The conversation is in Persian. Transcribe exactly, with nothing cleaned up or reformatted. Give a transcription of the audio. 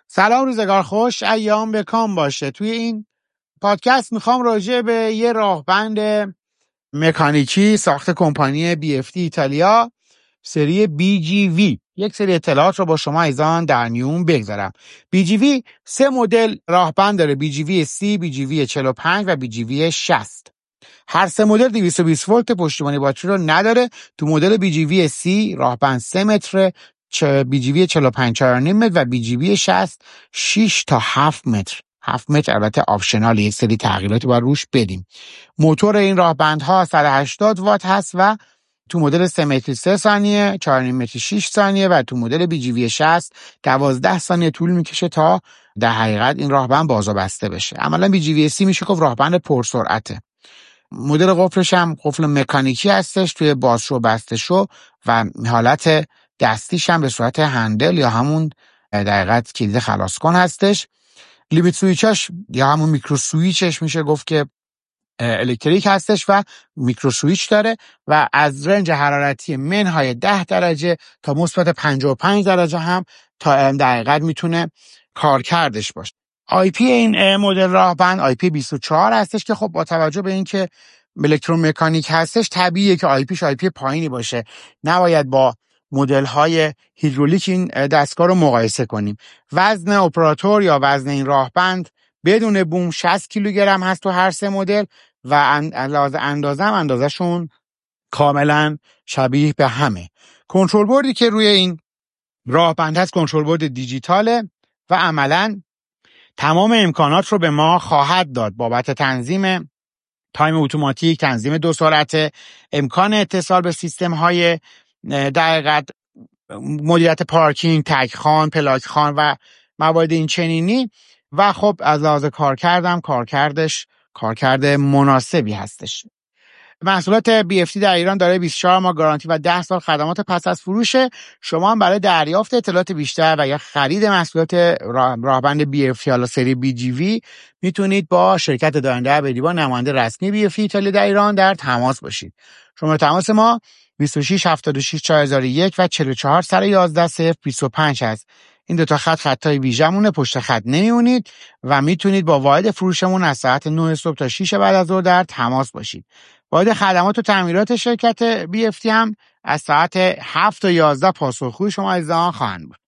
سلام، روزگار خوش، ایام به کام باشه. توی این پادکست میخوام راجع به یه راهبند مکانیکی ساخت کمپانی بی اف تی ایتالیا سری بی جی وی یک سری اطلاعات رو با شما عزیزان در میون بگذارم. بی جی وی سه مدل راهبند داره: بی جی وی سی، بی جی وی چهل و پنج و بی جی وی شصت. هر سه مدل دویست و بیست ولت پشتیبانی باتری رو نداره. تو مدل بی جی وی سی راهبند سه متر، بی جی وی چهل و پنج چهار و نیم متر و بی جی وی شصت شش تا هفت متر. هفت متر البته آپشنال، یک سری تغییراتی باید روش بدیم. موتور این راهبندها صد و هشتاد وات هست و تو مدل سه متر سه ثانیه، چهار و نیم متر شش ثانیه و تو مدل بی جی وی شصت دوازده ثانیه طول میکشه تا در حقیقت این راهبند باز و بسته بشه. عملا بی جی وی سی میشه گفت راهبند پرسرعته. مدل قفلش هم قفل مکانیکی هستش، توی بازشو و بستشو و حالت دستیش هم به صورت هندل یا همون در حقیقت کلید خلاص کن هستش. لیمیت سویچاش یا همون میکرو سویچش میشه گفت که الکتریک هستش و میکرو سویچ داره و از رنج حرارتی منهای ده درجه تا مثبت پنجاه و پنج درجه هم تا در حقیقت میتونه کارکردش باشه. آی پی این مدل راهبند آی پی بیست و چهار هستش که خب با توجه به اینکه الکترومکانیک هستش طبیعیه که آی پیش آی پی پایینی باشه. نباید با مدل های هیدرولیک این دستگاه رو مقایسه کنیم. وزن اپراتور یا وزن این راهبند بدون بوم شصت کیلوگرم هست تو هر سه مدل و اندازه هم اندازهشون کاملا شبیه به همه. کنترل بوردی که روی این راهبند هست کنترل بورد دیجیتاله و عملاً تمام امکانات رو به ما خواهد داد بابت تنظیم تایم اتوماتیک، تنظیم دو سرعت، امکان اتصال به سیستم های دقیقاً مدیریت پارکینگ، تگ خان، پلاک خان و موارد این چنینی و خب از لحاظ کارکردم کارکردش کارکرد مناسبی هستش. محصولات بی اف تی در ایران داره بیست و چهار ماه گارانتی و ده سال خدمات پس از فروشه. شما هم برای دریافت اطلاعات بیشتر و یا خرید محصولات راهبند بی اف تی حالا سری بی جی وی میتونید با شرکت دارنده ابدی با نماینده رسمی بی اف تی ایتالیا در ایران در تماس باشید. شماره تماس ما بیست و شش هفتاد و شش چهار هزار و یک و چهل و چهار صد و یازده صفر بیست و پنج هست. این دو تا خط خطای ویژمونه، پشت خط نمیمونید و میتونید با واحد فروشمون از ساعت نه صبح تا شش بعد از ظهر در تماس باشید. واحد خدمات و تعمیرات شرکت بی اف تی هم از ساعت هفت تا یازده پاسخگوی شما عزیزان خواهند بود.